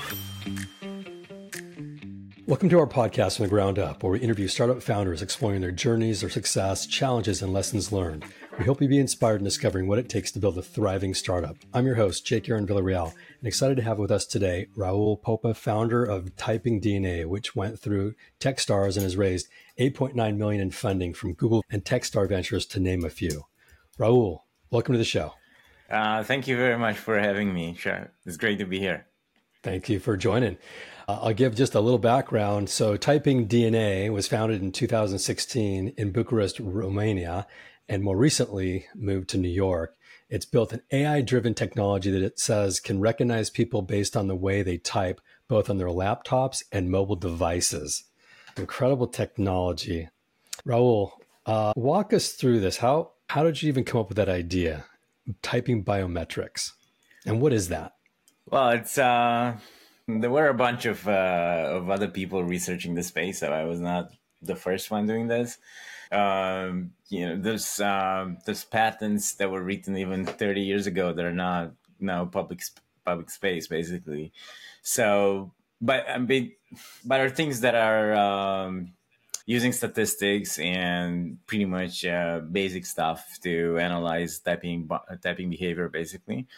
Welcome to our podcast From the Ground Up, where we interview startup founders exploring their journeys, their success, challenges, and lessons learned. We hope you be inspired in discovering what it takes to build a thriving startup. I'm your host, Jake Aaron Villarreal, and excited to have with us today Raul Popa, founder of Typing DNA, which went through Techstars and has raised $8.9 million in funding from Google and Techstar Ventures, to name a few. Raul, welcome to the show. Thank you very much for having me. Sure. It's great to be here. Thank you for joining. I'll give just a little background. So Typing DNA was founded in 2016 in Bucharest, Romania, and more recently moved to New York. It's built an AI-driven technology that it says can recognize people based on the way they type, both on their laptops and mobile devices. Incredible technology. Raul, walk us through this. How did you even come up with that idea, typing biometrics? And what is that? Well, there were a bunch of other people researching the space, so I was not the first one doing this. There's patents that were written even 30 years ago that are not now public space, basically. So, but are things that are using statistics and pretty much basic stuff to analyze typing behavior, basically.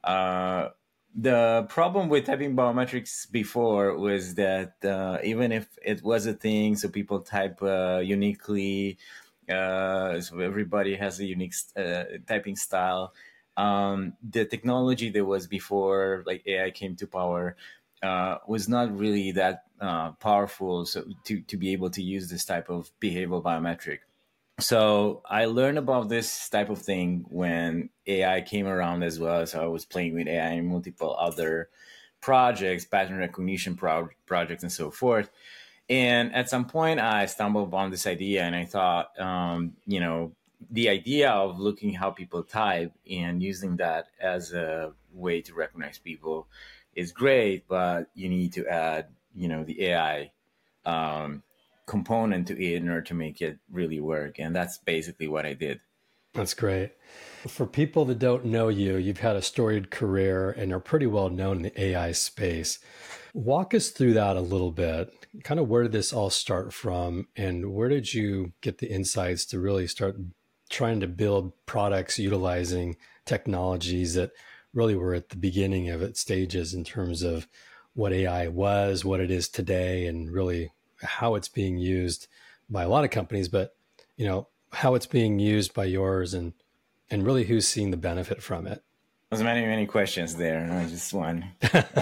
The problem with typing biometrics before was that even if it was a thing, so people type uniquely, so everybody has a unique typing style. The technology that was before, like AI came to power, was not really that powerful, so to be able to use this type of behavioral biometric. So I learned about this type of thing when AI came around as well. So I was playing with AI in multiple other projects, pattern recognition projects, and so forth. And at some point, I stumbled upon this idea, and I thought, the idea of looking how people type and using that as a way to recognize people is great, but you need to add, the AI component to it in order to make it really work. And that's basically what I did. That's great. For people that don't know you, you've had a storied career and are pretty well known in the AI space. Walk us through that a little bit. Kind of where did this all start from, and where did you get the insights to really start trying to build products utilizing technologies that really were at the beginning of its stages in terms of what AI was, what it is today, and really how it's being used by a lot of companies, but how it's being used by yours, and really who's seeing the benefit from it? There's many questions there, not just one.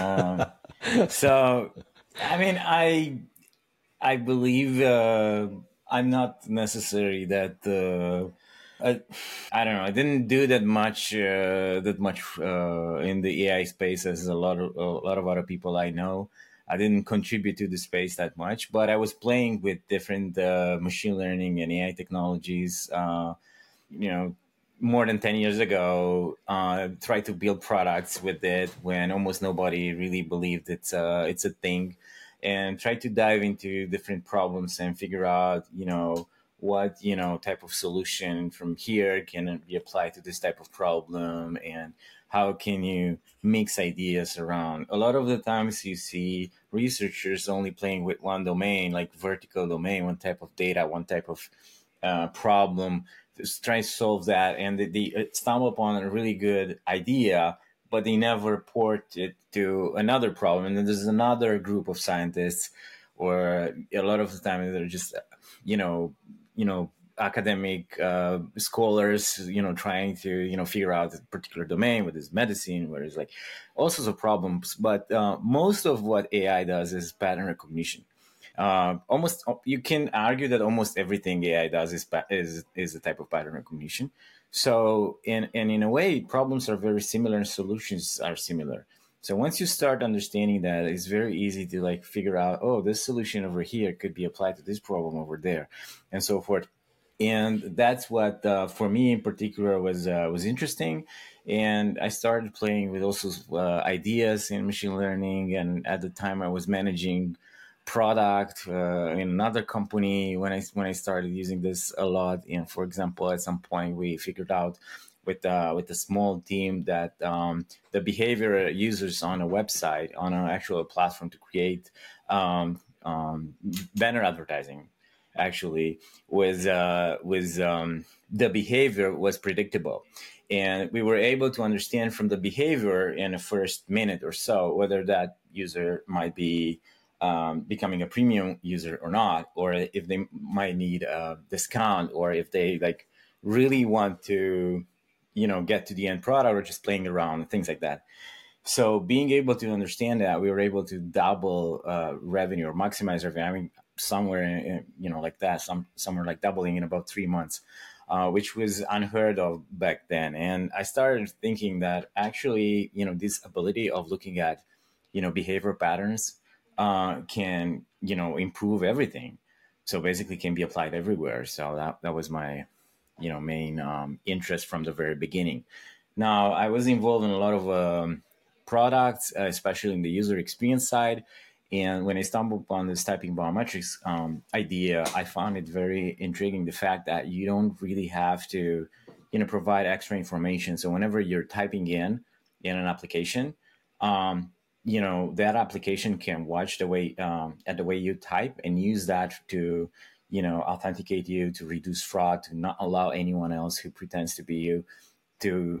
So, I mean, I believe I'm not necessarily that. I don't know. I didn't do that much in the AI space as a lot of other people I know. I didn't contribute to the space that much, but I was playing with different machine learning and AI technologies. More than 10 years ago, tried to build products with it when almost nobody really believed it's a thing, and tried to dive into different problems and figure out, what, type of solution from here can be applied to this type of problem, and how can you mix ideas around. A lot of the times you see researchers only playing with one domain, like vertical domain, one type of data, one type of problem, just trying to solve that. And they stumble upon a really good idea, but they never port it to another problem. And then there's another group of scientists, or a lot of the time they're just, academic scholars, trying to, figure out a particular domain, whether it's medicine, where it's like all sorts of problems. But most of what AI does is pattern recognition. Almost, you can argue that almost everything AI does is a type of pattern recognition. So, in a way, problems are very similar and solutions are similar. So once you start understanding that, it's very easy to figure out, oh, this solution over here could be applied to this problem over there, and so forth. And that's what, for me in particular, was interesting. And I started playing with also ideas in machine learning. And at the time, I was managing product in another company when I started using this a lot. And for example, at some point, we figured out with a small team that the behavior users on a website, on an actual platform to create banner advertising, actually was the behavior was predictable, and we were able to understand from the behavior in the first minute or so whether that user might be becoming a premium user or not, or if they might need a discount, or if they like really want to, get to the end product, or just playing around, things like that. So being able to understand that, we were able to double revenue or maximize revenue. I mean, somewhere like that, somewhere like doubling in about 3 months, which was unheard of back then. And I started thinking that actually, this ability of looking at, behavior patterns can, improve everything. So basically, can be applied everywhere. So that was my, main interest from the very beginning. Now, I was involved in a lot of products, especially in the user experience side. And when I stumbled upon this typing biometrics idea, I found it very intriguing. The fact that you don't really have to, provide extra information. So whenever you're typing in an application, that application can watch the way at the way you type and use that to, authenticate you, to reduce fraud, to not allow anyone else who pretends to be you to,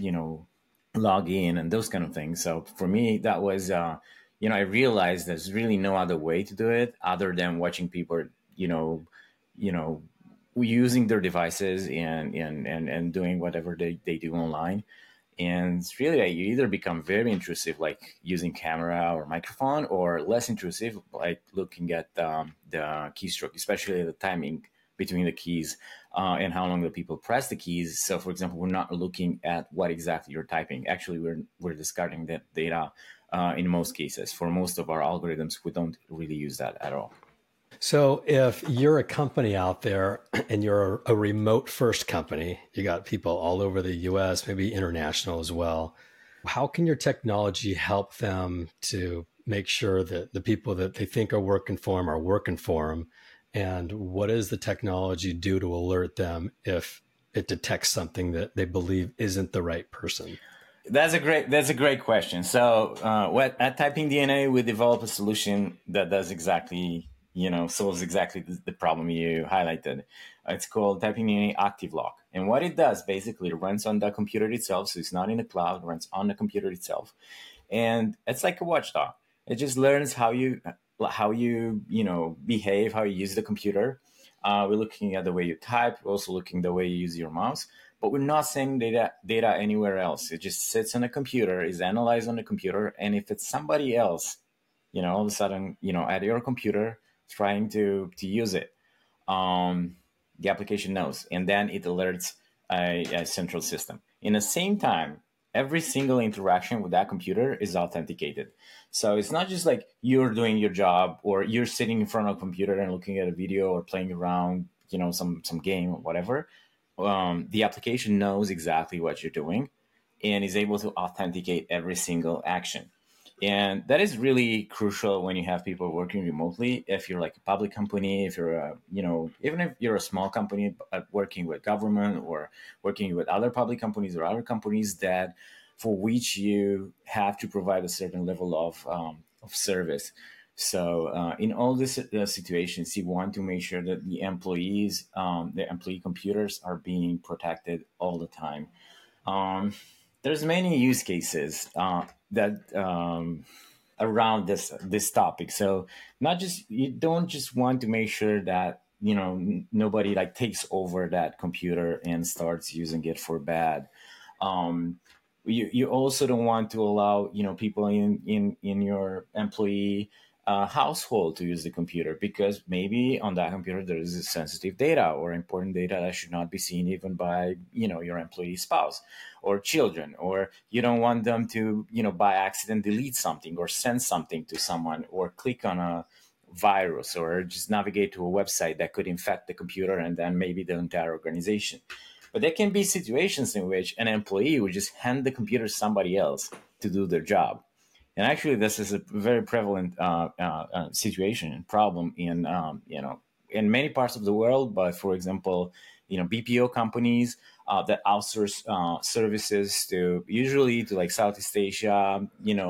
log in and those kind of things. So for me, that was, I realized there's really no other way to do it other than watching people, you know, using their devices and doing whatever they do online. And it's really like you either become very intrusive, like using camera or microphone, or less intrusive, like looking at the keystroke, especially the timing between the keys and how long the people press the keys. So, for example, we're not looking at what exactly you're typing. Actually, we're discarding that data in most cases. For most of our algorithms, we don't really use that at all. So if you're a company out there and you're a remote first company, you got people all over the US, maybe international as well. How can your technology help them to make sure that the people that they think are working for them? And what does the technology do to alert them if it detects something that they believe isn't the right person? That's a great question. So, at Typing DNA, we develop a solution that does exactly, solves exactly the problem you highlighted. It's called Typing DNA Active Lock, and what it does basically, it runs on the computer itself, so it's not in the cloud. It runs on the computer itself, and it's like a watchdog. It just learns how you behave, how you use the computer. We're looking at the way you type. We're also looking at the way you use your mouse, but we're not sending data anywhere else. It just sits on a computer, is analyzed on the computer, and if it's somebody else, all of a sudden, at your computer trying to use it, the application knows, and then it alerts a central system. In the same time, every single interaction with that computer is authenticated. So it's not just like you're doing your job or you're sitting in front of a computer and looking at a video or playing around, some game or whatever. The application knows exactly what you're doing and is able to authenticate every single action. And that is really crucial when you have people working remotely. If you're like a public company, if you're even if you're a small company working with government or working with other public companies or other companies that for which you have to provide a certain level of service. So in all these situations, you want to make sure that the employee computers are being protected all the time. There's many use cases that around this topic. So not just you don't just want to make sure that nobody like takes over that computer and starts using it for bad. You also don't want to allow people in your employee household to use the computer, because maybe on that computer there is sensitive data or important data that should not be seen even by your employee spouse or children, or you don't want them to by accident delete something or send something to someone or click on a virus or just navigate to a website that could infect the computer and then maybe the entire organization. But there can be situations in which an employee would just hand the computer to somebody else to do their job. And actually, this is a very prevalent situation and problem in in many parts of the world. But for example, BPO companies that outsource services to usually to like Southeast Asia,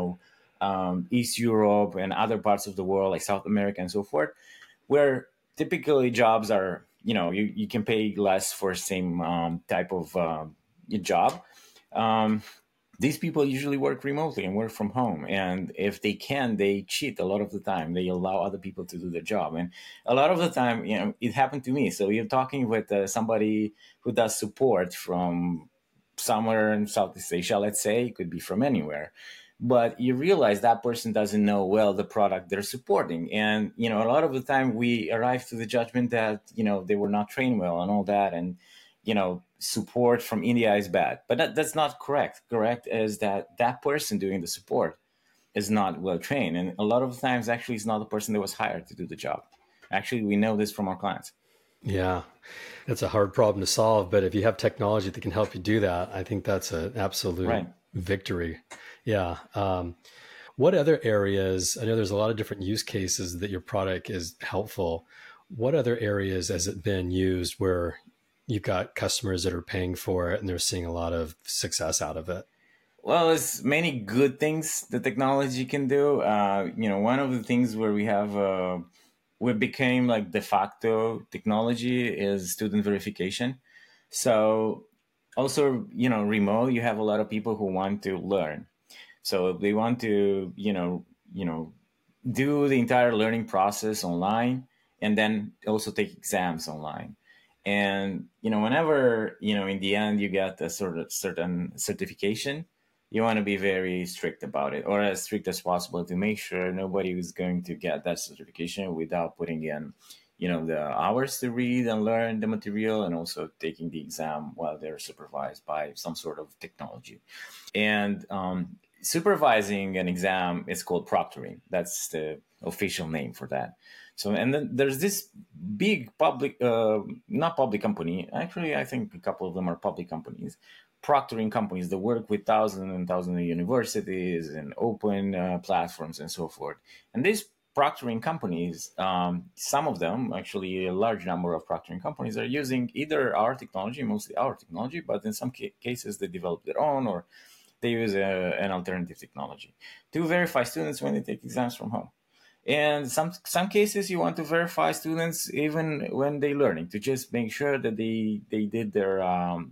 East Europe and other parts of the world like South America and so forth, where typically jobs are, you can pay less for same type of job. Um, these people usually work remotely and work from home. And if they can, they cheat a lot of the time. They allow other people to do their job. And a lot of the time, it happened to me. So you're talking with somebody who does support from somewhere in Southeast Asia, let's say, it could be from anywhere. But you realize that person doesn't know well the product they're supporting. And, a lot of the time we arrive to the judgment that, they were not trained well and all that. And, support from India is bad. But that's not correct. Correct is that person doing the support is not well trained. And a lot of times, actually, it's not the person that was hired to do the job. Actually, we know this from our clients. Yeah, it's a hard problem to solve. But if you have technology that can help you do that, I think that's an absolute victory. Yeah. What other areas, I know there's a lot of different use cases that your product is helpful. What other areas has it been used where you've got customers that are paying for it and they're seeing a lot of success out of it? Well, there's many good things the technology can do. One of the things where we became like de facto technology is student verification. So also, remote, you have a lot of people who want to learn. So they want to, do the entire learning process online and then also take exams online. And, whenever, in the end you get a sort of certain certification, you want to be very strict about it, or as strict as possible, to make sure nobody is going to get that certification without putting in, the hours to read and learn the material, and also taking the exam while they're supervised by some sort of technology. And supervising an exam is called proctoring. That's the official name for that. So, and then there's this big public, not public company. Actually, I think a couple of them are public companies, proctoring companies that work with thousands and thousands of universities and open platforms and so forth. And these proctoring companies, some of them, actually a large number of proctoring companies, are using either our technology, mostly our technology, but in some cases they develop their own, or they use an alternative technology to verify students when they take exams from home. And some cases you want to verify students even when they're learning, to just make sure that they did their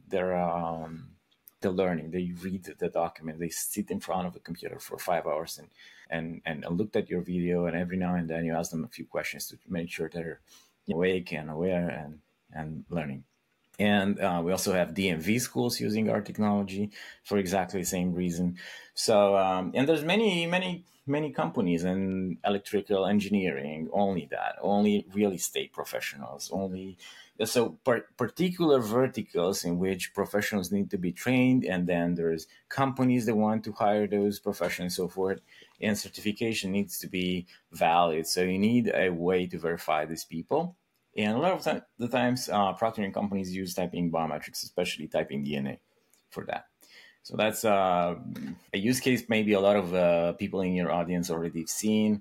the learning. They read the document. They sit in front of a computer for 5 hours and looked at your video. And every now and then you ask them a few questions to make sure they're awake and aware and learning. And we also have DMV schools using our technology for exactly the same reason. So, and there's many companies in electrical engineering, only real estate professionals, particular verticals in which professionals need to be trained. And then there's companies that want to hire those professionals and so forth. And certification needs to be valid. So you need a way to verify these people. And a lot of the times, proctoring companies use typing biometrics, especially typing DNA, for that. So that's a use case maybe a lot of people in your audience already seen.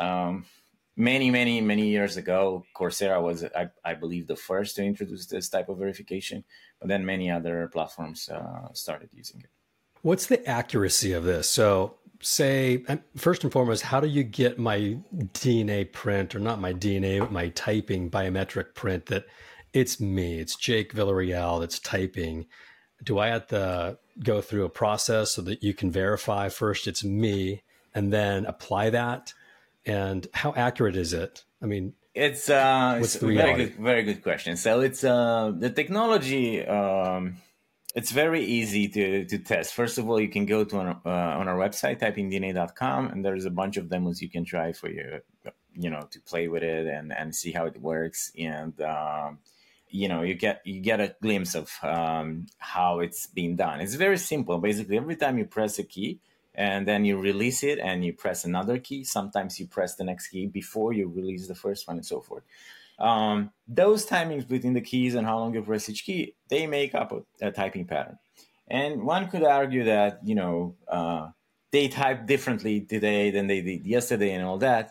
Many years ago, Coursera was, I believe, the first to introduce this type of verification, but then many other platforms started using it. What's the accuracy of this? So say, first and foremost, how do you get my DNA print, or not my DNA, but my typing biometric print that it's me, it's Jake Villarreal that's typing? Do I have to go through a process so that you can verify first it's me and then apply that? And how accurate is it? I mean, it's a very good question. So it's the technology. It's very easy to test. First of all, you can go to on our website, typingdna.com, and there's a bunch of demos you can try for to play with it and see how it works. And you get a glimpse of how it's being done. It's very simple. Basically, every time you press a key and then you release it and you press another key, sometimes you press the next key before you release the first one and so forth. Those timings between the keys and how long you press each key, they make up a typing pattern. And one could argue that, they type differently today than they did yesterday and all that.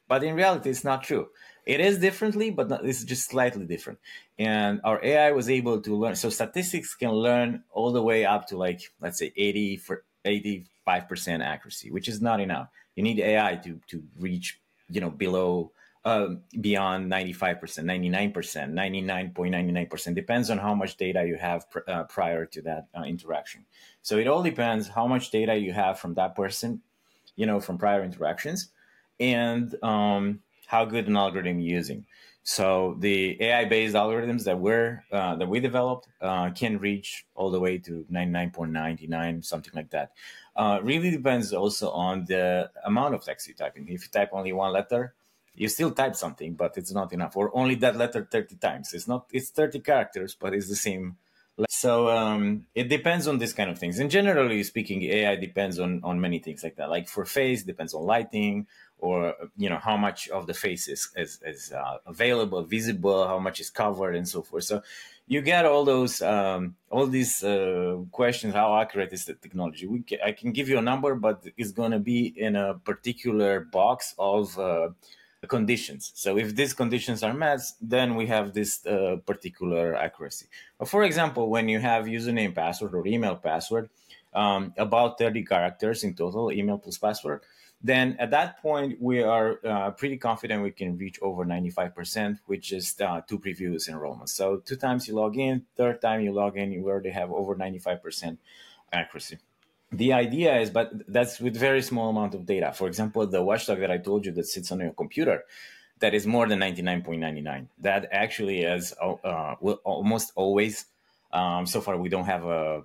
But in reality, it's not true. It is differently, but it's just slightly different. And our AI was able to learn. So statistics can learn all the way up to like, let's say 85% accuracy, which is not enough. You need AI to reach, below, beyond 95%, 99%, 99.99%, depends on how much data you have prior to that interaction. So it all depends how much data you have from that person, from prior interactions, and how good an algorithm you're using. So the AI-based algorithms that we developed can reach all the way to 99.99, something like that. Really depends also on the amount of text you type in. If you type only one letter, you still type something, but it's not enough. Or only that letter 30 times. It's 30 characters, but it's the same. So it depends on this kind of things. And generally speaking, AI depends on many things like that. Like for face, depends on lighting, or how much of the face is available, visible, how much is covered, and so forth. So you get all these questions. How accurate is the technology? I can give you a number, but it's going to be in a particular box of conditions. So if these conditions are met, then we have this particular accuracy. But for example, when you have username, password, or email password, about 30 characters in total, email plus password, then at that point, we are pretty confident we can reach over 95%, which is 2 previous enrollments. So 2 times you log in, third time you log in, you already have over 95% accuracy. The idea is, but that's with very small amount of data. For example, the watchdog that I told you that sits on your computer, that is more than 99.99. That actually is will almost always. So far, we don't have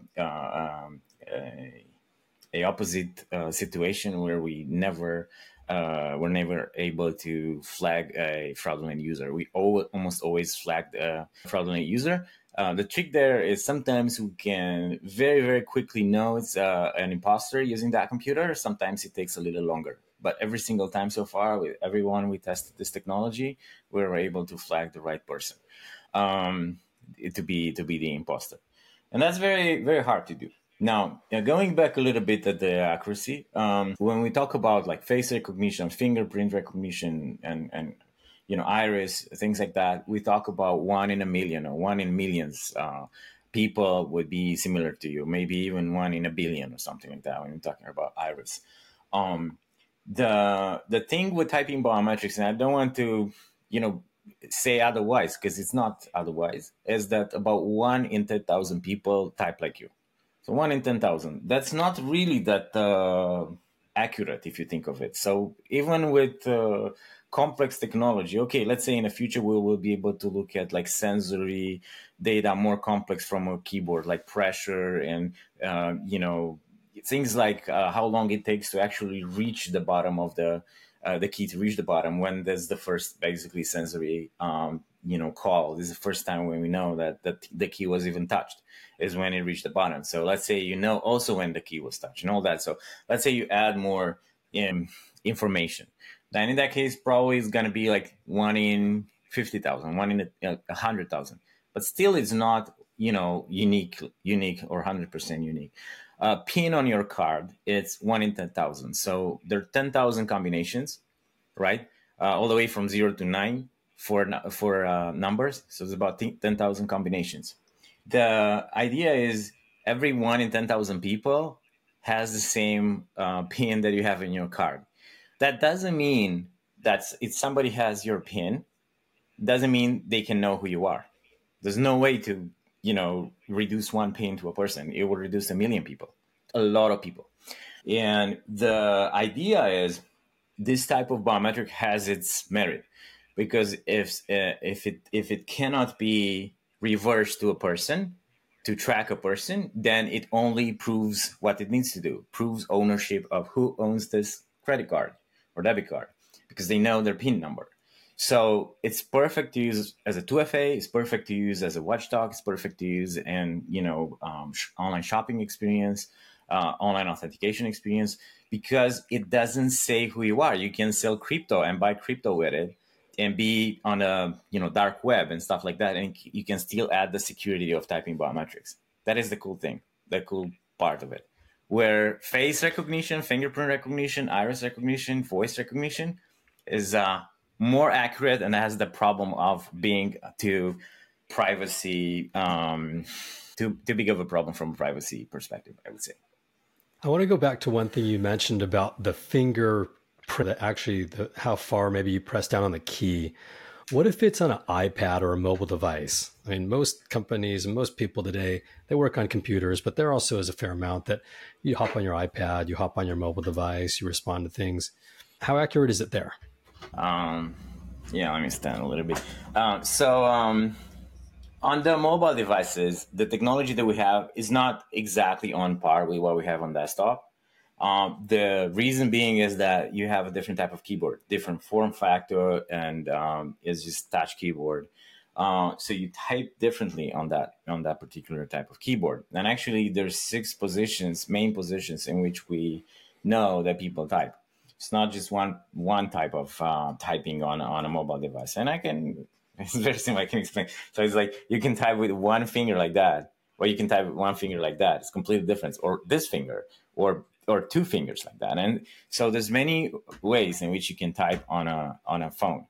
a opposite situation where we're never able to flag a fraudulent user. We almost always flag a fraudulent user. The trick there is sometimes we can very, very quickly know it's an imposter using that computer. Sometimes it takes a little longer. But every single time so far, with everyone we tested this technology, we were able to flag the right person to be the imposter. And that's very, very hard to do. Now, going back a little bit at the accuracy, when we talk about like face recognition, fingerprint recognition, and iris, things like that, we talk about 1 in a million or 1 in millions people would be similar to you, maybe even 1 in a billion or something like that when you're talking about iris. The thing with typing biometrics, and I don't want to, say otherwise because it's not otherwise, is that about 1 in 10,000 people type like you. So 1 in 10,000. That's not really that accurate if you think of it. So even with complex technology, okay, let's say in the future we will be able to look at like sensory data more complex from a keyboard, like pressure and things like how long it takes to actually reach the bottom of the key, to reach the bottom when there's the first basically sensory call. This is the first time when we know that the key was even touched, is when it reached the bottom. So let's say also when the key was touched and all that. So let's say you add more information. Then in that case, probably it's going to be like 1 in 50,000, 1 in 100,000. But still it's not, unique or 100% unique. PIN on your card, it's 1 in 10,000. So there are 10,000 combinations, right? All the way from 0 to 9 for numbers. So it's about 10,000 combinations. The idea is every 1 in 10,000 people has the same PIN that you have in your card. That doesn't mean that if somebody has your PIN, doesn't mean they can know who you are. There's no way to, reduce 1 PIN to a person. It will reduce 1 million people, a lot of people. And the idea is this type of biometric has its merit, because if it cannot be reversed to a person, to track a person, then it only proves what it needs to do, proves ownership of who owns this credit card or debit card, because they know their PIN number. So it's perfect to use as a 2FA. It's perfect to use as a watchdog. It's perfect to use in online shopping experience, online authentication experience, because it doesn't say who you are. You can sell crypto and buy crypto with it, and be on a dark web and stuff like that, and you can still add the security of typing biometrics. That is the cool thing, the cool part of it. Where face recognition, fingerprint recognition, iris recognition, voice recognition, is more accurate and has the problem of being too privacy, too big of a problem from a privacy perspective, I would say. I want to go back to one thing you mentioned about the finger, actually how far maybe you press down on the key. What if it's on an iPad or a mobile device? I mean, most companies and most people today, they work on computers, but there also is a fair amount that you hop on your iPad, you hop on your mobile device, you respond to things. How accurate is it there? Yeah, let me stand a little bit. On the mobile devices, the technology that we have is not exactly on par with what we have on desktop. The reason being is that you have a different type of keyboard, different form factor, and it's just touch keyboard. So you type differently on that particular type of keyboard. And actually, there's 6 main positions in which we know that people type. It's not just one type of typing on a mobile device. And it's very simple. I can explain. So it's like you can type with one finger like that, or you can type with one finger like that. It's completely different. Or this finger, or 2 fingers like that. And so there's many ways in which you can type on a phone.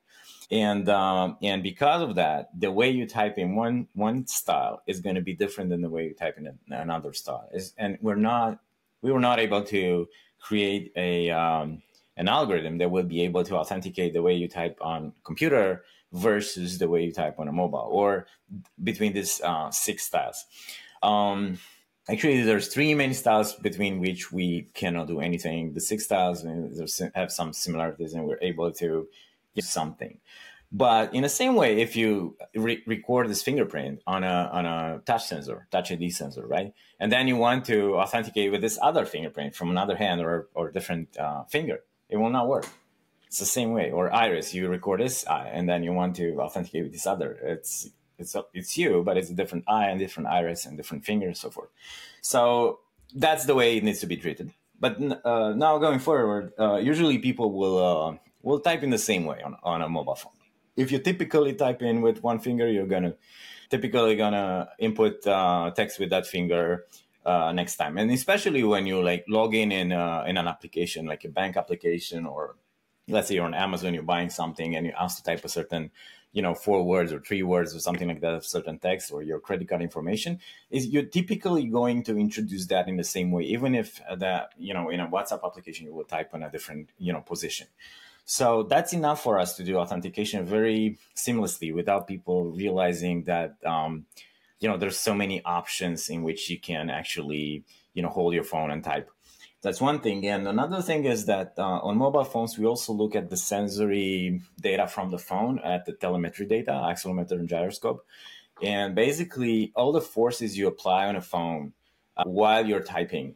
And because of that, the way you type in one style is going to be different than the way you type in another style. And we were not able to create an algorithm that will be able to authenticate the way you type on computer versus the way you type on a mobile, or between these 6 styles. Actually, there's 3 main styles between which we cannot do anything. The 6 styles have some similarities, and we're able to get something. But in the same way, if you record this fingerprint on a touch ID sensor, right? And then you want to authenticate with this other fingerprint from another hand or different finger, it will not work. It's the same way. Or iris, you record this eye, and then you want to authenticate with this other. It's you, but it's a different eye and different iris and different finger and so forth. So that's the way it needs to be treated. But now going forward, usually people will type in the same way on a mobile phone. If you typically type in with one finger, you're typically gonna input text with that finger next time. And especially when you like log in an application, like a bank application, or let's say you're on Amazon, you're buying something and you ask to type a certain, 4 words or 3 words or something like that, certain text or your credit card information, you're typically going to introduce that in the same way, even if that, in a WhatsApp application, you will type on a different, position. So that's enough for us to do authentication very seamlessly without people realizing that, there's so many options in which you can actually, hold your phone and type. That's one thing. And another thing is that on mobile phones, we also look at the sensory data from the phone, at the telemetry data, accelerometer and gyroscope. And basically, all the forces you apply on a phone while you're typing,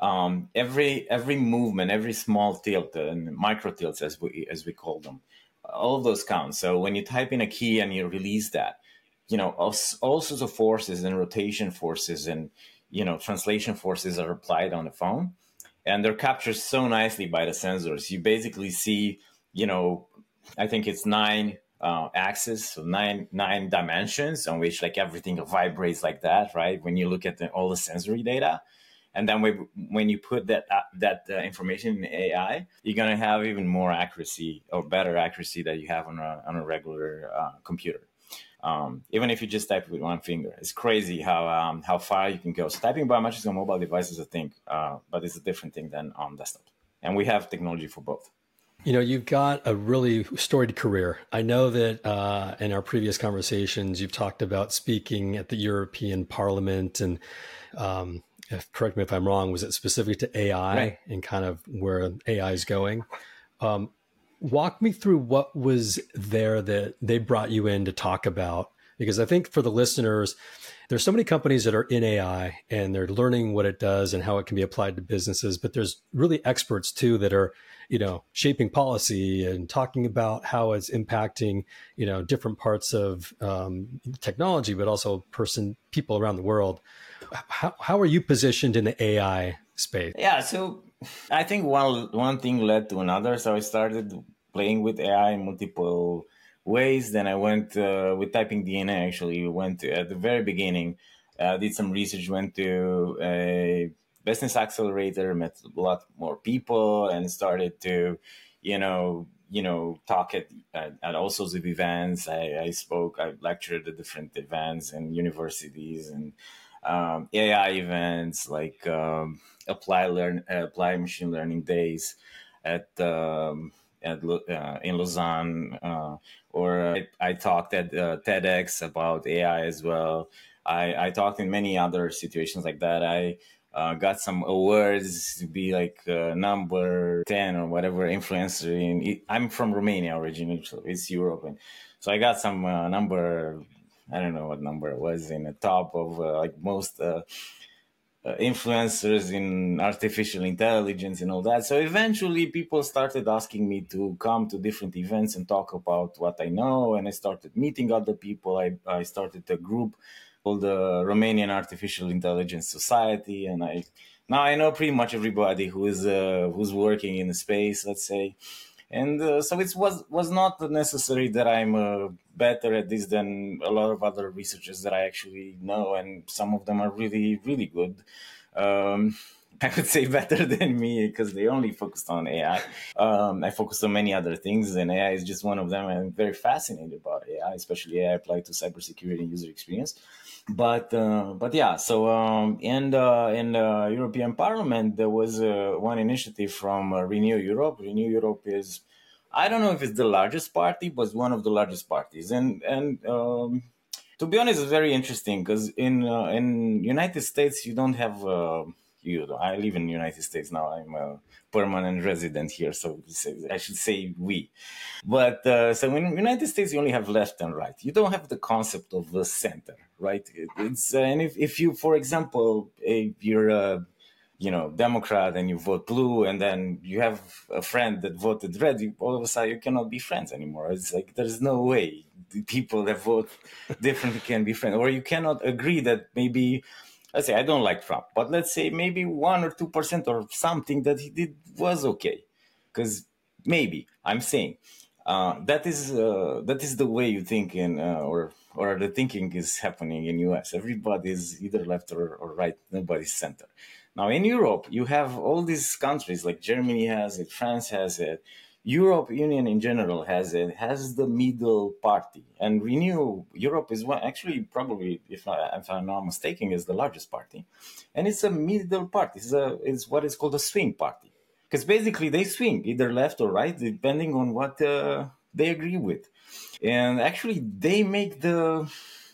every movement, every small tilt and micro tilts, as we call them, all of those count. So when you type in a key and you release that, all sorts of forces and rotation forces and translation forces are applied on the phone, and they're captured so nicely by the sensors. You basically see, I think it's 9 axes, so nine dimensions on which like everything vibrates like that, right? When you look at all the sensory data. And then when you put that information in AI, you're gonna have even more accuracy or better accuracy that you have on a regular computer. Even if you just type with one finger, it's crazy how far you can go. So typing biometrics on mobile devices, I think, but it's a different thing than on desktop. And we have technology for both. You've got a really storied career. I know that in our previous conversations, you've talked about speaking at the European Parliament and correct me if I'm wrong, was it specific to AI, right, and kind of where AI is going? Walk me through what was there that they brought you in to talk about, because I think for the listeners, there's so many companies that are in AI and they're learning what it does and how it can be applied to businesses, but there's really experts too that are, shaping policy and talking about how it's impacting, different parts of technology, but also people around the world. How are you positioned in the AI space? Yeah, so I think one thing led to another. So I started playing with AI in multiple ways. Then I went with typing DNA. Actually, went at the very beginning, did some research, went to a business accelerator, met a lot more people, and started to, talk at all sorts of events. I spoke, I lectured at different events and universities and AI events like apply machine learning days at in Lausanne, or I talked at TEDx about AI as well. I talked in many other situations like that. I got some awards to be like number 10 or whatever influencer I'm from Romania originally, so it's Europe. And so I got some number, I don't know what number it was, in the top of like most influencers in artificial intelligence and all that. So eventually people started asking me to come to different events and talk about what I know. And I started meeting other people. I started a group called the Romanian Artificial Intelligence Society. And now I know pretty much everybody who's working in the space, let's say. And so it was not necessary that I'm better at this than a lot of other researchers that I actually know, and some of them are really, really good. I would say better than me because they only focused on AI. I focused on many other things, and AI is just one of them. I'm very fascinated about AI, especially AI applied to cybersecurity and user experience. But yeah, so in the European Parliament, there was one initiative from Renew Europe. Renew Europe is, I don't know if it's the largest party, but it's one of the largest parties. And to be honest, it's very interesting because in United States you don't have I live in the United States now. I'm a permanent resident here, so I should say we. But so in the United States, you only have left and right. You don't have the concept of the center, right? It's and if you, for example, you're a Democrat and you vote blue, and then you have a friend that voted red, all of a sudden you cannot be friends anymore. It's like there's no way the people that vote differently can be friends, or you cannot agree that maybe. Let's say I don't like Trump, but let's say maybe 1 or 2% or something that he did was okay, because maybe I'm saying that is the way you think or the thinking is happening in US. Everybody is either left or right. Nobody's center. Now in Europe, you have all these countries like Germany has it, France has it, Europe Union in general has the middle party, and Renew Europe is one, actually probably if I'm not mistaken, is the largest party, and it's a middle party. It's what is called a swing party, because basically they swing either left or right depending on what they agree with, and actually they make the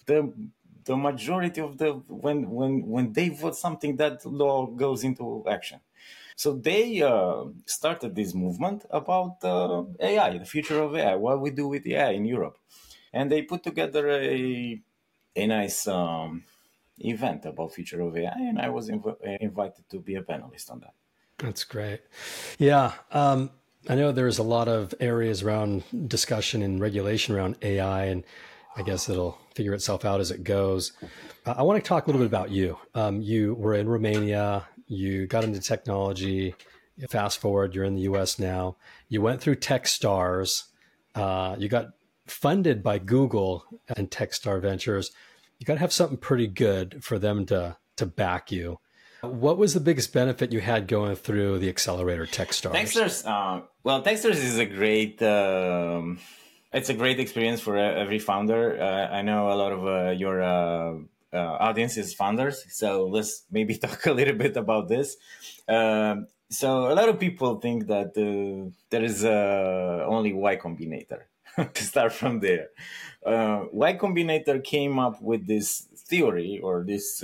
majority of the when they vote something, that law goes into action. So they started this movement about AI, the future of AI, what we do with AI in Europe. And they put together a nice event about future of AI, and I was invited to be a panelist on that. That's great. Yeah. I know there's a lot of areas around discussion and regulation around AI, and I guess it'll figure itself out as it goes. I want to talk a little bit about you. You were in Romania. You got into technology. Fast forward, you're in the US now. You went through Techstars. You got funded by Google and Techstar Ventures. You got to have something pretty good for them to back you. What was the biggest benefit you had going through the accelerator Techstars? Techstars is a great. It's a great experience for every founder. I know a lot of your audience is founders, so let's maybe talk a little bit about this. So a lot of people think that there is only Y Combinator. To start from there, Y Combinator came up with this theory or this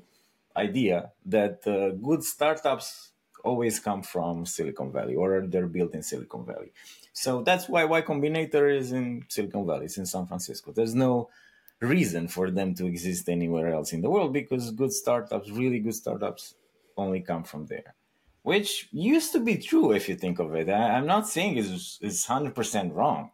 idea that good startups always come from Silicon Valley, or they're built in Silicon Valley. So that's why Y Combinator is in Silicon Valley. It's in San Francisco. There's no reason for them to exist anywhere else in the world, because good startups, really good startups, only come from there. Which used to be true if you think of it. I'm not saying it's 100% wrong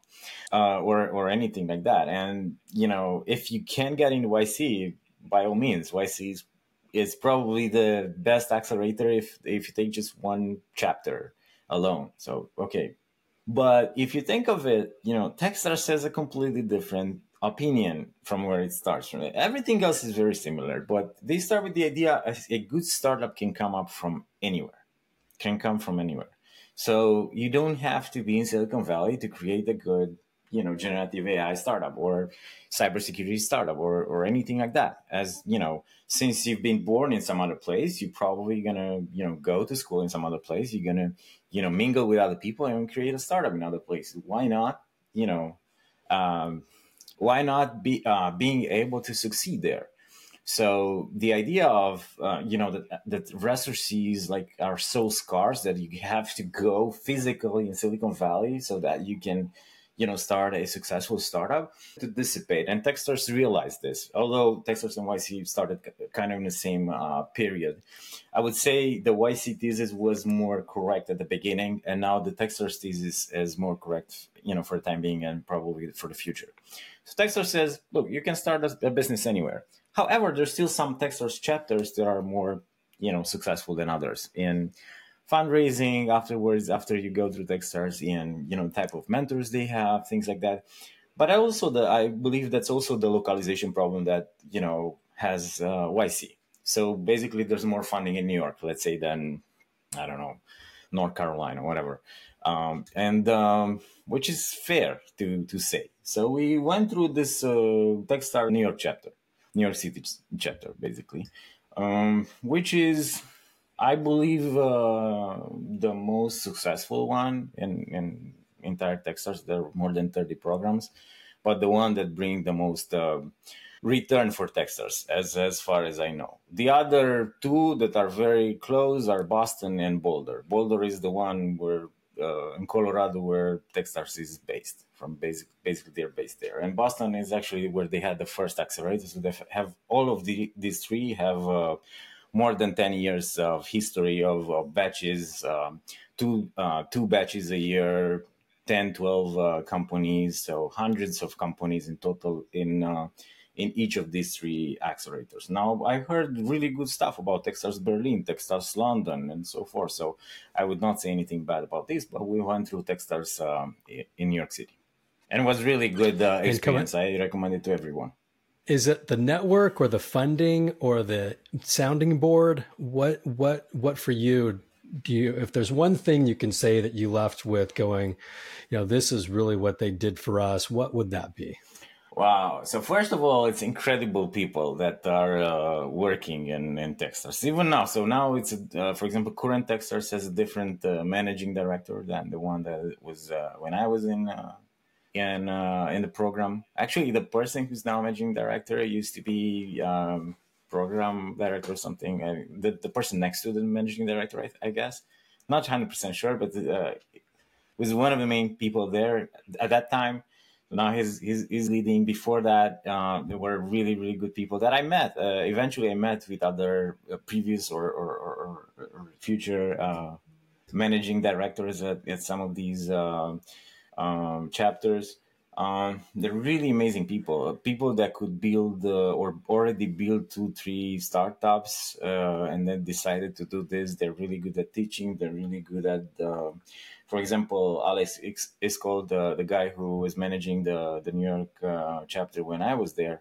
or anything like that. And, if you can get into YC, by all means, YC is probably the best accelerator if you take just one chapter alone. So, okay. But if you think of it, Techstars has a completely different opinion from where it starts from. Everything else is very similar, but they start with the idea a good startup can come from anywhere. So you don't have to be in Silicon Valley to create a good, generative AI startup or cybersecurity startup or anything like that. As since you've been born in some other place, you're probably gonna, go to school in some other place. You're gonna, mingle with other people and create a startup in other places. Why not? Um, why not being able to succeed there? So the idea of that resources like are so scarce that you have to go physically in Silicon Valley so that you can start a successful startup to dissipate. And Techstars realized this. Although Techstars and YC started kind of in the same period, I would say the YC thesis was more correct at the beginning, and now the Techstars thesis is more correct, for the time being and probably for the future. So Techstars says, look, you can start a business anywhere. However, there's still some Techstars chapters that are more, successful than others in fundraising afterwards, after you go through Techstars, and type of mentors they have, things like that. But I believe that's also the localization problem that has YC. So basically, there's more funding in New York, let's say, than I don't know, North Carolina, whatever, and which is fair to say. So we went through this Techstar New York chapter, New York City chapter, basically, which is, I believe, the most successful one in entire Techstars. There are more than 30 programs, but the one that bring the most return for Techstars, as far as I know. The other two that are very close are Boston and Boulder. Boulder is the one where in Colorado where Techstars is based. Basically they're based there, and Boston is actually where they had the first accelerator. So they have all of these three have more than 10 years of history of batches, two batches a year, 10, 12 companies, so hundreds of companies in total in each of these three accelerators. Now, I heard really good stuff about Techstars Berlin, Techstars London, and so forth. So I would not say anything bad about this, but we went through Techstars in New York City. And it was really good experience. I recommend it to everyone. Is it the network or the funding or the sounding board? What for you do you, if there's one thing you can say that you left with going, this is really what they did for us, what would that be? Wow. So first of all, it's incredible people that are working in Techstars, even now. So now it's, for example, current Techstars has a different managing director than the one that was when I was in the program. Actually, the person who's now managing director used to be program director or something. The person next to the managing director, I guess. Not 100% sure, but was one of the main people there at that time. So now he's leading. Before that, there were really, really good people that I met. Eventually, I met with other previous or future managing directors at some of these chapters. They're really amazing people that could build or already build 2-3 startups and then decided to do this. They're really good at teaching. They're really good at for example, Alex is called the guy who was managing the New York chapter when I was there.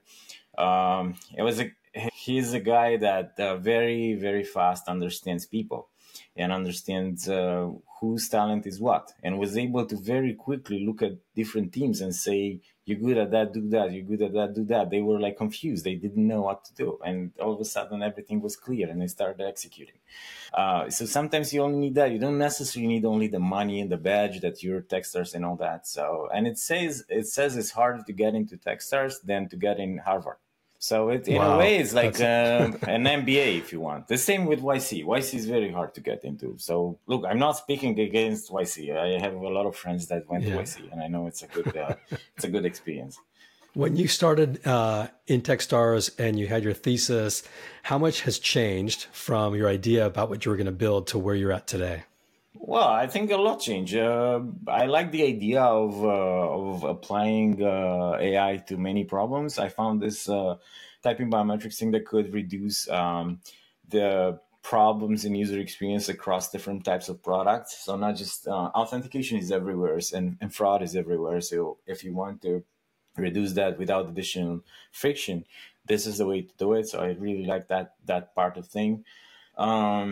He's a guy that very, very fast understands people and understands whose talent is what, and was able to very quickly look at different teams and say, you're good at that, do that, you're good at that, do that. They were like confused. They didn't know what to do. And all of a sudden everything was clear and they started executing. So sometimes you only need that. You don't necessarily need only the money and the badge that you're Techstars and all that. So, and it says it's harder to get into Techstars than to get in Harvard. So in a way, it's like an MBA if you want. The same with YC. YC is very hard to get into. So look, I'm not speaking against YC. I have a lot of friends that went to YC, and I know it's a good experience. When you started in Techstars and you had your thesis, how much has changed from your idea about what you were going to build to where you're at today? Well, I think a lot changed. I like the idea of applying AI to many problems. I found this typing biometrics thing that could reduce the problems in user experience across different types of products. So not just authentication is everywhere and fraud is everywhere. So if you want to reduce that without additional friction, this is the way to do it. So I really like that part of thing.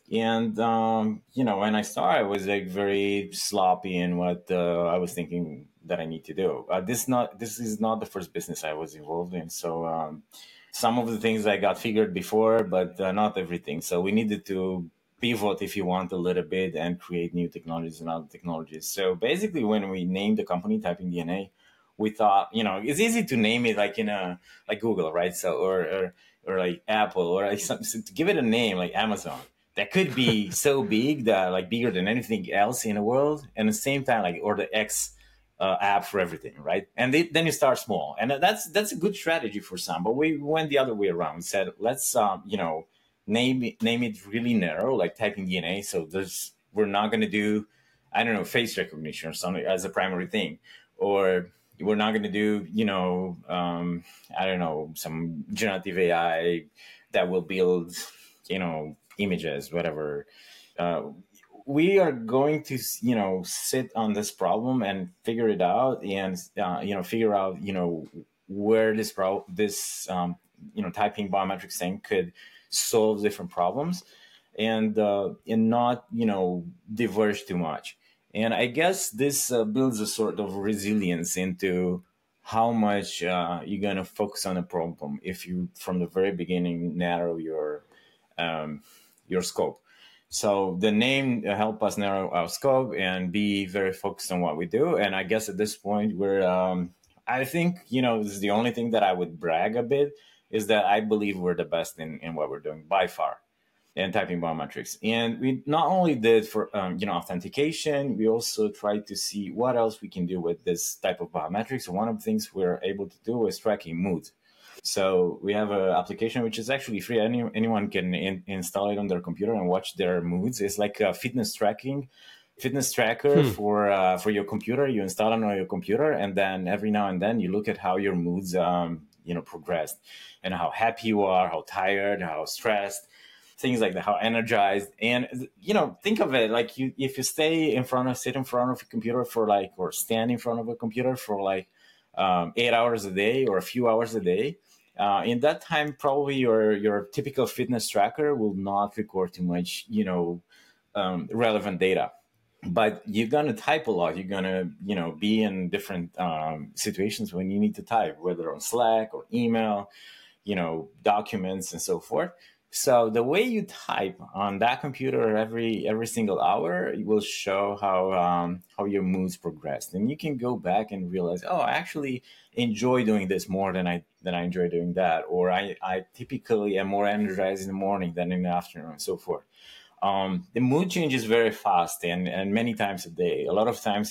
And when I started, I was like very sloppy in what I was thinking that I need to do. This is not the first business I was involved in. So some of the things I got figured before, but not everything. So we needed to pivot, if you want, a little bit and create new technologies and other technologies. So basically, when we named the company Typing DNA, we thought, it's easy to name it like like Google, right? So or like Apple or like something, to give it a name like Amazon that could be so big that like bigger than anything else in the world, and at the same time like or the X app for everything, right? And then you start small, and that's a good strategy for some. But we went the other way around. We said let's name it really narrow, like Typing DNA. So we're not going to do, I don't know, face recognition or something as a primary thing, or we're not going to do I don't know, some generative AI that will build images, whatever. Uh, we are going to sit on this problem and figure it out, and figure out where this typing biometrics thing could solve different problems, and not diverge too much. And I guess this builds a sort of resilience into how much you're going to focus on a problem if you from the very beginning narrow your scope. So the name help us narrow our scope and be very focused on what we do. And I guess at this point, I think, this is the only thing that I would brag a bit, is that I believe we're the best in what we're doing by far in typing biometrics. And we not only did for, authentication, we also tried to see what else we can do with this type of biometrics. And one of the things we're able to do is tracking mood. So we have an application which is actually free. Anyone can install it on their computer and watch their moods. It's like a fitness tracker for your computer. You install it on your computer, and then every now and then you look at how your moods progressed, and how happy you are, how tired, how stressed, things like that, how energized. And think of it like if you sit in front of a computer for like, or stand in front of a computer for like 8 hours a day or a few hours a day. In that time, probably your typical fitness tracker will not record too much, relevant data. But you're gonna type a lot. You're gonna, be in different situations when you need to type, whether on Slack or email, documents and so forth. So the way you type on that computer every single hour, it will show how your moods progressed, and you can go back and realize, oh, I actually enjoy doing this more than I enjoy doing that, or I typically am more energized in the morning than in the afternoon, and so forth. The mood changes very fast, and many times a day. A lot of times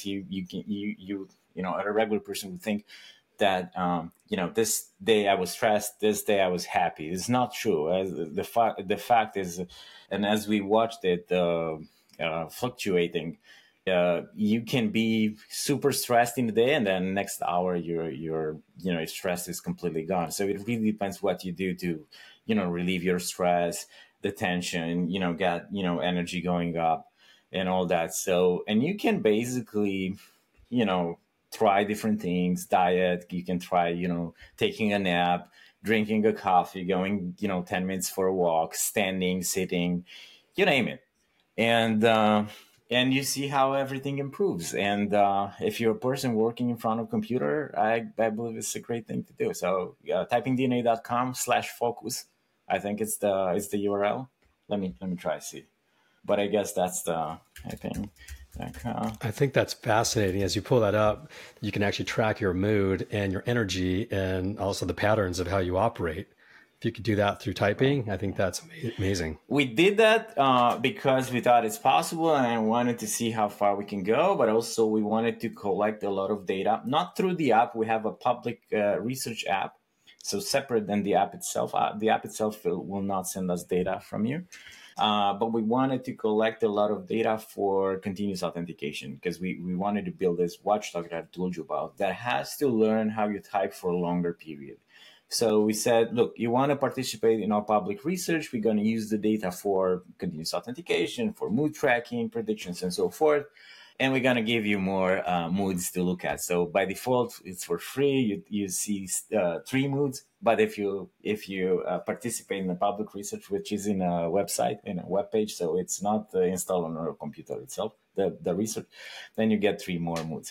a regular person would think that this day I was stressed, this day I was happy. It's not true. As the fact is, and as we watched it fluctuating, you can be super stressed in the day, and then next hour your stress is completely gone. So it really depends what you do to relieve your stress, the tension, get energy going up and all that. So, and you can basically you know try different things, diet. You can try taking a nap, drinking a coffee, going 10 minutes for a walk, standing, sitting, you name it. And you see how everything improves. And if you're a person working in front of a computer, I believe it's a great thing to do. So typingdna.com/focus, I think it's the URL. Let me try to see. But I guess that's the I think. I think that's fascinating. As you pull that up, you can actually track your mood and your energy and also the patterns of how you operate. If you could do that through typing, I think that's amazing. We did that because we thought it's possible, and I wanted to see how far we can go. But also, we wanted to collect a lot of data, not through the app. We have a public research app, so separate than the app itself. The app itself will not send us data from you. But we wanted to collect a lot of data for continuous authentication, because we wanted to build this watchdog that I told you about that has to learn how you type for a longer period. So we said, look, you want to participate in our public research. We're going to use the data for continuous authentication, for mood tracking, predictions, and so forth. and we're gonna give you more moods to look at. So by default, it's for free. You see 3 moods, but if you participate in the public research, which is in a website, in a web page, so it's not installed on your computer itself, the research, then you get 3 more moods.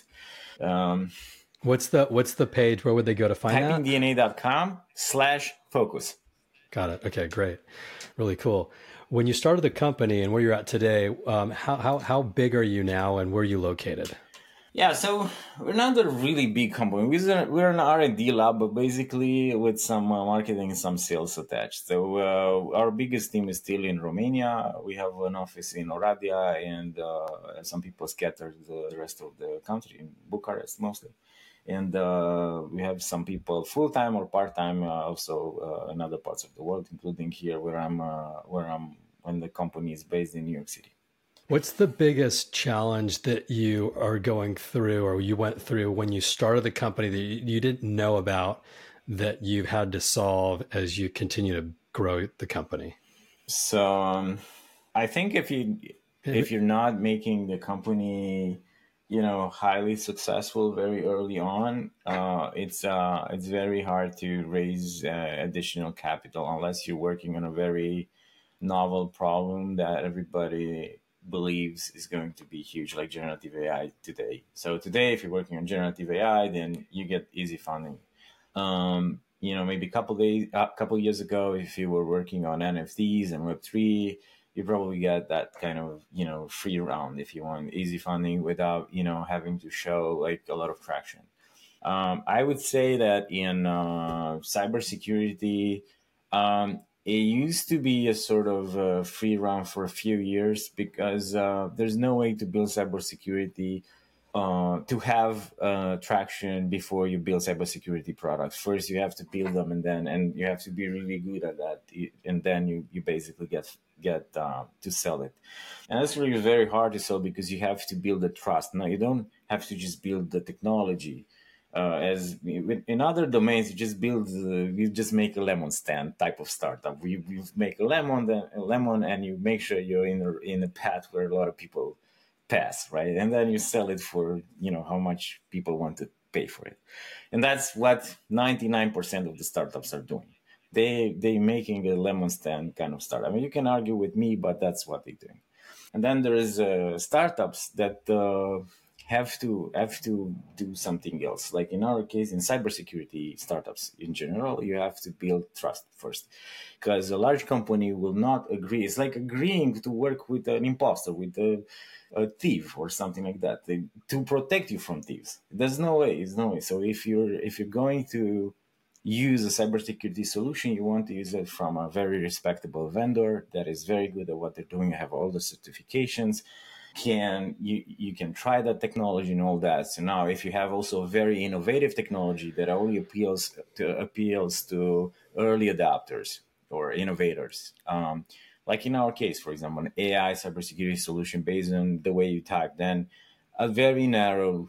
What's the page? Where would they go to find that? typingdna.com/focus. Got it. Okay, great. Really cool. When you started the company and where you're at today, how big are you now and where are you located? Yeah, so we're not a really big company. We're an R&D lab, but basically with some marketing and some sales attached. So our biggest team is still in Romania. We have an office in Oradea, and some people scattered the rest of the country, in Bucharest mostly. And we have some people full-time or part-time also in other parts of the world, including here where I'm when the company is based in New York City. What's the biggest challenge that you are going through or you went through when you started the company that you didn't know about that you've had to solve as you continue to grow the company? So I think if you're not making the company, highly successful very early on, it's very hard to raise additional capital unless you're working on a very novel problem that everybody believes is going to be huge, like generative AI today. So today, if you're working on generative AI, then you get easy funding. Maybe a couple years ago, if you were working on NFTs and Web3, you probably get that kind of, free round if you want easy funding without, having to show like a lot of traction. I would say that in cybersecurity, it used to be a sort of free run for a few years because there's no way to build cybersecurity to have traction before you build cybersecurity products. First, you have to build them, and you have to be really good at that, and then you basically get to sell it. And that's really very hard to sell because you have to build the trust. Now, you don't have to just build the technology. As in other domains, you just make a lemon stand type of startup. You make a lemon, and you make sure you're in a path where a lot of people pass, right? And then you sell it for how much people want to pay for it, and that's what 99% of the startups are doing. They making a lemon stand kind of startup. I mean, you can argue with me, but that's what they're doing. And then there is startups that have to do something else. Like in our case, in cybersecurity startups in general, you have to build trust first, because a large company will not agree. It's like agreeing to work with an imposter, with a thief or something like that, to protect you from thieves. There's no way. So if you're going to use a cybersecurity solution, you want to use it from a very respectable vendor that is very good at what they're doing, have all the certifications. You can try that technology and all that. So now, if you have also a very innovative technology that only appeals to early adopters or innovators, like in our case, for example, an AI cybersecurity solution based on the way you type, then a very narrow,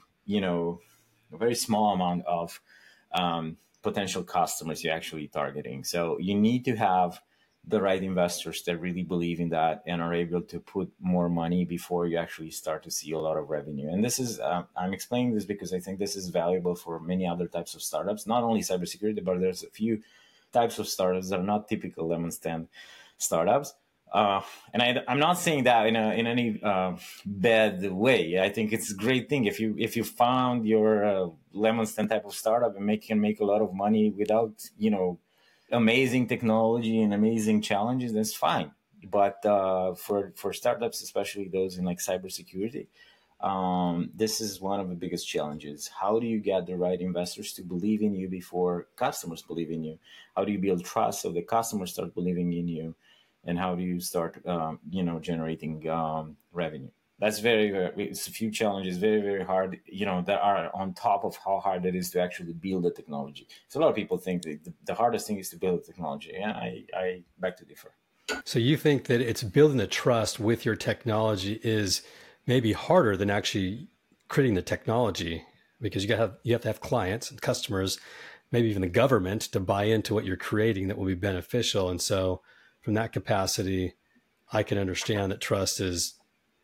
a very small amount of potential customers you're actually targeting. So you need to have the right investors that really believe in that and are able to put more money before you actually start to see a lot of revenue. And this is, I'm explaining this because I think this is valuable for many other types of startups, not only cybersecurity, but there's a few types of startups that are not typical lemon stand startups. And I'm not saying that in any bad way. I think it's a great thing if you found your lemon stand type of startup and can make a lot of money without amazing technology and amazing challenges. That's fine. But for startups, especially those in like cybersecurity, this is one of the biggest challenges. How do you get the right investors to believe in you before customers believe in you? How do you build trust so the customers start believing in you? And how do you start, generating revenue? That's it's a few challenges, very, very hard, that are on top of how hard it is to actually build the technology. So a lot of people think that the hardest thing is to build the technology. And I beg to differ. So you think that it's building the trust with your technology is maybe harder than actually creating the technology, because you have to have clients and customers, maybe even the government, to buy into what you're creating that will be beneficial. And so from that capacity, I can understand that trust is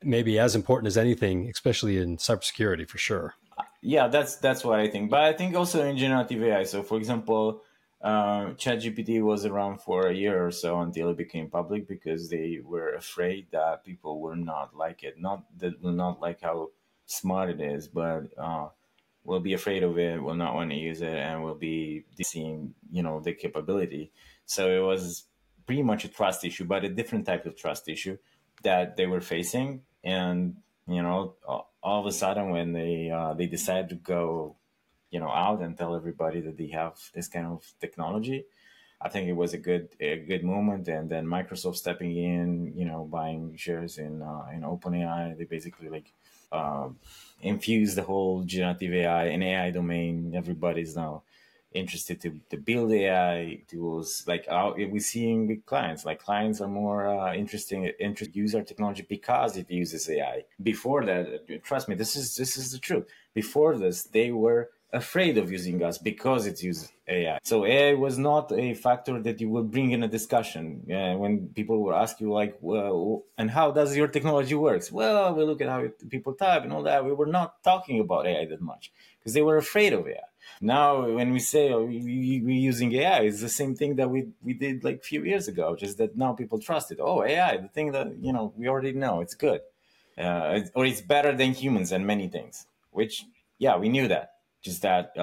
maybe as important as anything, especially in cybersecurity for sure. Yeah, that's what I think. But I think also in generative AI. So, for example, ChatGPT was around for a year or so until it became public because they were afraid that people will not like it. Not that will not like how smart it is, but will be afraid of it, will not want to use it, and will be seeing the capability. So it was pretty much a trust issue, but a different type of trust issue that they were facing. And all of a sudden, when they decided to go out and tell everybody that they have this kind of technology, I think it was a good moment. And then Microsoft stepping in, buying shares in OpenAI, they basically uh, infused the whole generative AI and AI domain. Everybody's now interested to build AI tools. Like we're seeing with clients, like clients are more interested to use our technology because it uses AI. Before that, trust me, this is the truth. Before this, they were afraid of using us because it uses AI. So AI was not a factor that you would bring in a discussion when people will ask you like, well, and how does your technology works? Well, we look at how people type and all that. We were not talking about AI that much because they were afraid of AI. Now, when we say we're using AI, it's the same thing that we did like a few years ago, just that now people trust it. Oh, AI, the thing that, we already know, it's good. Or it's better than humans and many things, which, yeah, we knew that. Just that,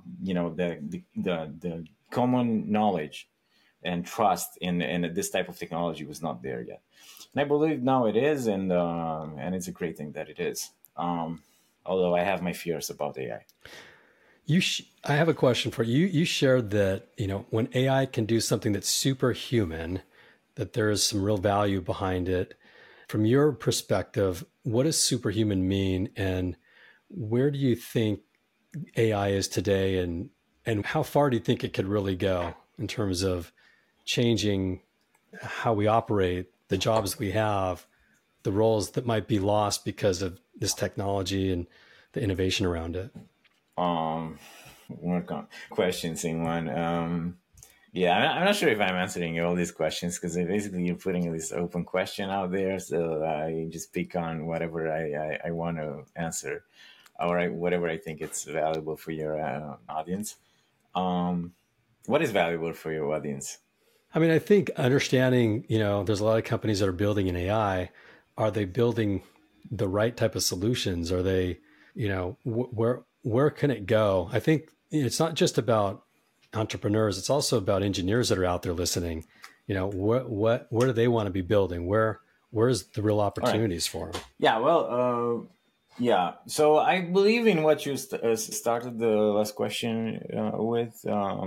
the common knowledge and trust in this type of technology was not there yet. And I believe now it is, and it's a great thing that it is. Although I have my fears about AI. I have a question for you. You shared that, when AI can do something that's superhuman, that there is some real value behind it. From your perspective, what does superhuman mean, and where do you think AI is today, and how far do you think it could really go in terms of changing how we operate, the jobs we have, the roles that might be lost because of this technology and the innovation around it? More questions in one. Yeah, I'm not sure if I'm answering all these questions because basically you're putting this open question out there. So I just pick on whatever I want to answer, or whatever I think it's valuable for your audience. What is valuable for your audience? I mean, I think understanding, there's a lot of companies that are building an AI. Are they building the right type of solutions? Are they, where can it go? I think it's not just about entrepreneurs. It's also about engineers that are out there listening. Where do they want to be building? Where's the real opportunities for them? Yeah, well, yeah. So I believe in what you started the last question with.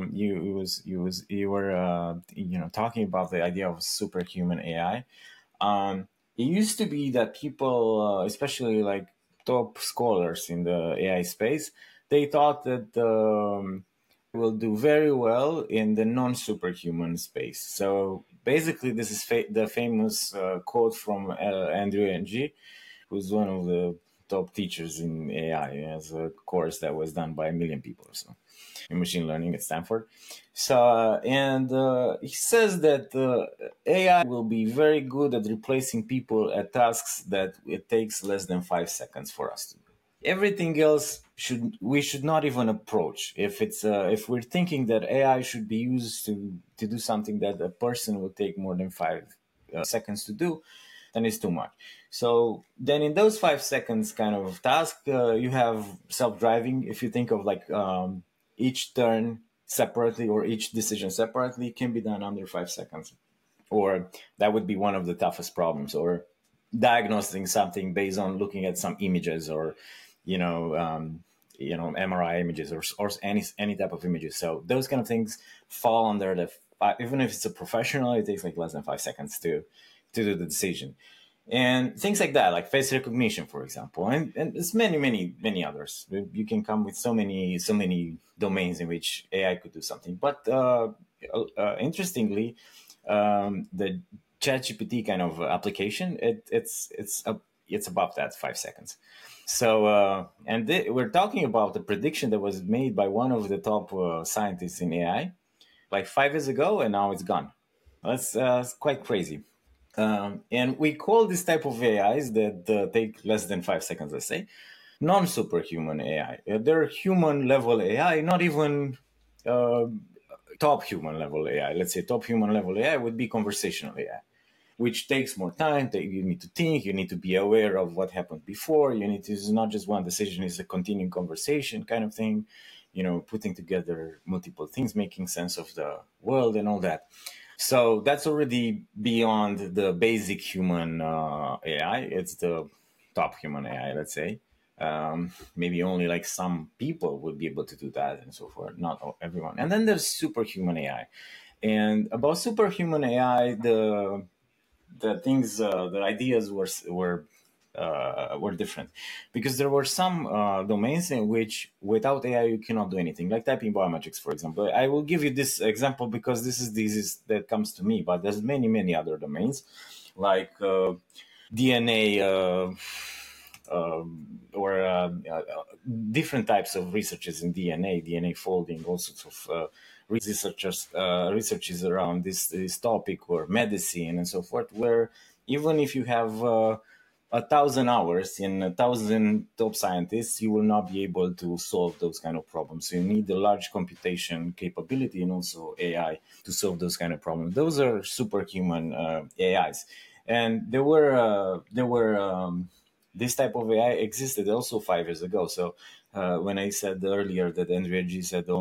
You were talking about the idea of superhuman AI. It used to be that people, especially like top scholars in the AI space, they thought that will do very well in the non-superhuman space. So basically, this is the famous quote from Andrew Ng, who's one of the top teachers in AI. He has a course that was done by 1 million people or so in machine learning at Stanford. So, and he says that AI will be very good at replacing people at tasks that it takes less than 5 seconds for us to do. Everything else we should not even approach. If we're thinking that AI should be used to do something that a person will take more than 5 seconds to do, then it's too much. So then in those 5 seconds kind of task, you have self-driving. If you think of like each turn separately or each decision separately can be done under 5 seconds. Or that would be one of the toughest problems. Or diagnosing something based on looking at some images or, MRI images or any type of images. So those kind of things fall under even if it's a professional, it takes like less than 5 seconds to do the decision. And things like that, like face recognition, for example, and there's many others. You can come with so many domains in which AI could do something. But interestingly, the ChatGPT kind of application, it's above that 5 seconds. So we're talking about the prediction that was made by one of the top scientists in AI, like 5 years ago, and now it's gone. That's quite crazy. And we call this type of AIs that take less than 5 seconds, let's say, non-superhuman AI. They're human level AI, not even uh, top human level AI. Let's say top human level AI would be conversational AI, which takes more time. You need to think, you need to be aware of what happened before. You need to, it's not just one decision, it's a continuing conversation kind of thing, putting together multiple things, making sense of the world and all that. So that's already beyond the basic human AI. It's the top human AI, let's say. Maybe only like some people would be able to do that and so forth, not everyone. And then there's superhuman AI. And about superhuman AI, the ideas were different, because there were some domains in which without AI you cannot do anything, like typing biometrics, for example. I will give you this example because this is that comes to me, but there's many other domains like DNA. Or different types of researches in DNA folding, all sorts of researches around this topic, or medicine and so forth, where even if you have 1,000 hours in 1,000 top scientists, you will not be able to solve those kind of problems. So you need a large computation capability and also AI to solve those kind of problems. Those are superhuman AIs, and there were this type of AI existed also 5 years ago. So when I said earlier that Andrea G said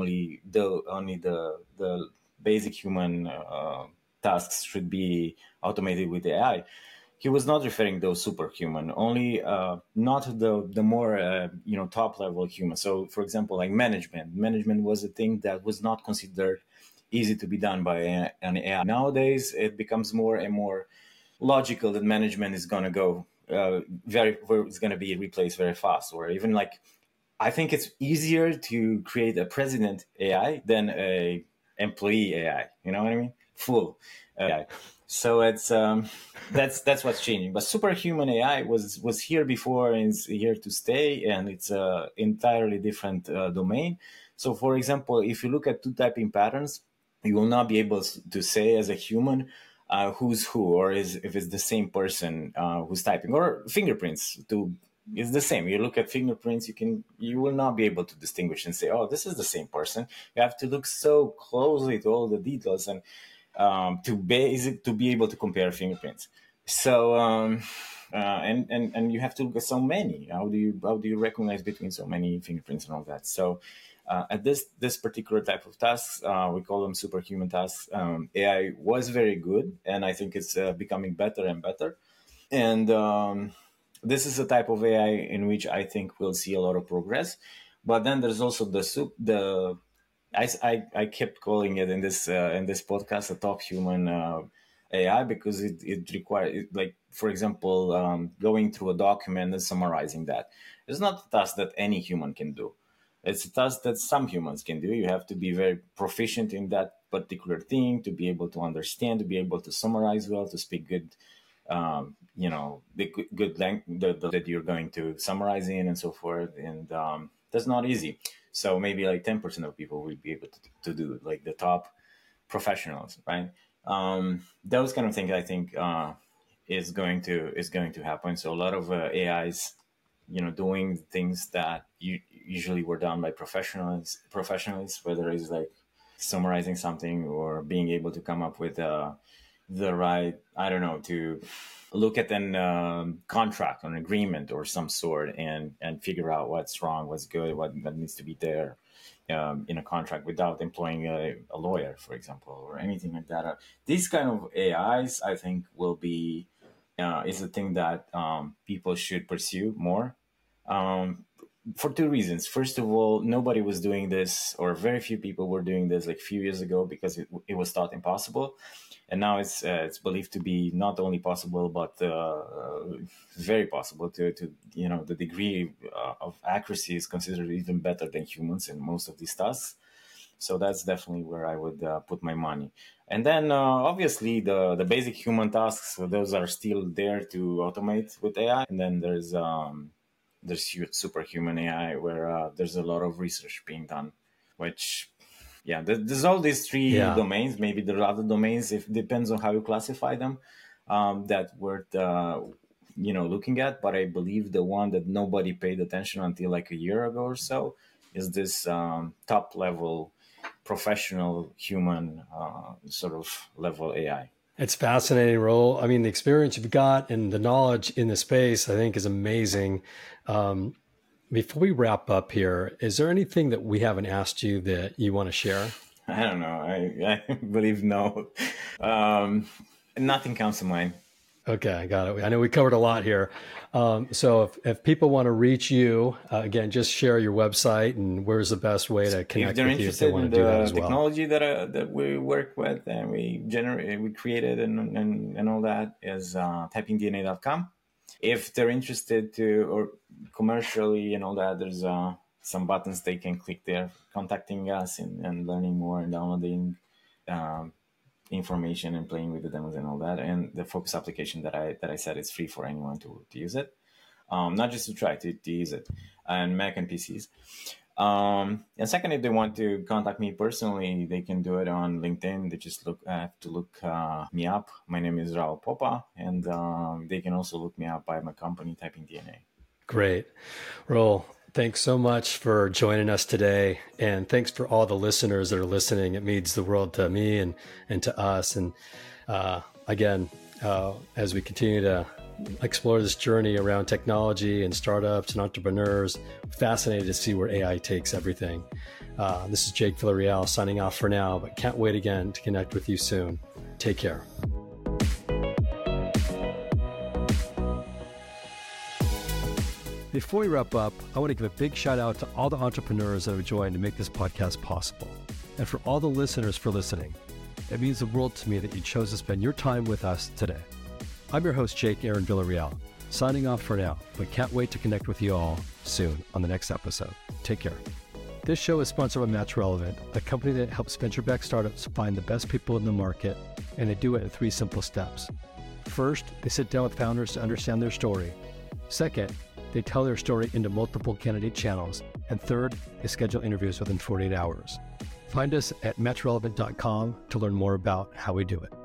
only the basic human tasks should be automated with AI, he was not referring those superhuman, only not the more top level human. So for example, like management was a thing that was not considered easy to be done by an AI. Nowadays it becomes more and more logical that management is going to go it's going to be replaced very fast. Or even like, I think it's easier to create a president AI than a employee AI. You know what I mean? Full AI. So it's that's what's changing. But superhuman AI was here before and it's here to stay, and it's a entirely different domain. So, for example, if you look at two typing patterns, you will not be able to say as a human who's who, or if it's the same person who's typing, or fingerprints to it's the same. You look at fingerprints, you will not be able to distinguish and say, oh, this is the same person. You have to look so closely to all the details and to be able to compare fingerprints. So and you have to look at so many. How do you recognize between so many fingerprints and all that? So at this particular type of tasks, we call them superhuman tasks. AI was very good, and I think it's becoming better and better. And this is a type of AI in which I think we'll see a lot of progress. But then there's also I kept calling it in this podcast a top human AI, because it requires, like, for example, going through a document and summarizing that. It's not a task that any human can do. It's a task that some humans can do. You have to be very proficient in that particular thing to be able to understand, to be able to summarize well, to speak good, the good language that you're going to summarize in and so forth. And that's not easy. So maybe like 10% of people will be able to do it, like the top professionals, right? Those kind of things I think is going to happen. So a lot of AIs, doing things that usually were done by professionals, whether it's like summarizing something or being able to come up with the right, I don't know, to look at an contract or an agreement or some sort, and figure out what's wrong, what's good, what needs to be there in a contract, without employing a lawyer, for example, or anything like that. These kind of AIs, I think, will be is a thing that people should pursue more. For two reasons. First of all, nobody was doing this, or very few people were doing this like a few years ago, because it was thought impossible, and now it's believed to be not only possible, but very possible. To the degree of accuracy is considered even better than humans in most of these tasks. So that's definitely where I would put my money. And then obviously the basic human tasks, so those are still there to automate with AI. And then there's superhuman AI, where there's a lot of research being done, which, yeah, there's all these three Yeah. domains. Maybe there are other domains, if depends on how you classify them. that worth looking at. But I believe the one that nobody paid attention until like a year ago or so is this top level professional human sort of level AI. It's fascinating, Raul. I mean, the experience you've got and the knowledge in the space, I think, is amazing. Before we wrap up here, is there anything that we haven't asked you that you want to share? I don't know. I believe no. Nothing comes to mind. Okay, I got it. I know we covered a lot here. So if people want to reach you, again, just share your website and where's the best way to connect with you if they want to do that as well. Technology that we work with and we created and all that is typingdna.com. If they're interested to or commercially and all that, there's some buttons they can click there, contacting us and learning more and downloading information and playing with the demos and all that. And the Focus application that I said is free for anyone to use it, not just to try to use it, and Mac and PCs. And second, if they want to contact me personally, they can do it on LinkedIn. They just have to look me up. My name is Raul Popa, and they can also look me up by my company, Typing DNA. Great. Raul, thanks so much for joining us today. And thanks for all the listeners that are listening. It means the world to me and to us. And again, as we continue to explore this journey around technology and startups and entrepreneurs, fascinated to see where AI takes everything. This is Jake Villarreal signing off for now, but can't wait again to connect with you soon. Take care. Before we wrap up, I want to give a big shout out to all the entrepreneurs that have joined to make this podcast possible. And for all the listeners for listening. It means the world to me that you chose to spend your time with us today. I'm your host, Jake Aaron Villarreal, signing off for now, but can't wait to connect with you all soon on the next episode. Take care. This show is sponsored by Match Relevant, a company that helps venture-backed startups find the best people in the market, and they do it in 3 simple steps. First, they sit down with founders to understand their story. Second, they tell their story into multiple candidate channels. And third, they schedule interviews within 48 hours. Find us at matchrelevant.com to learn more about how we do it.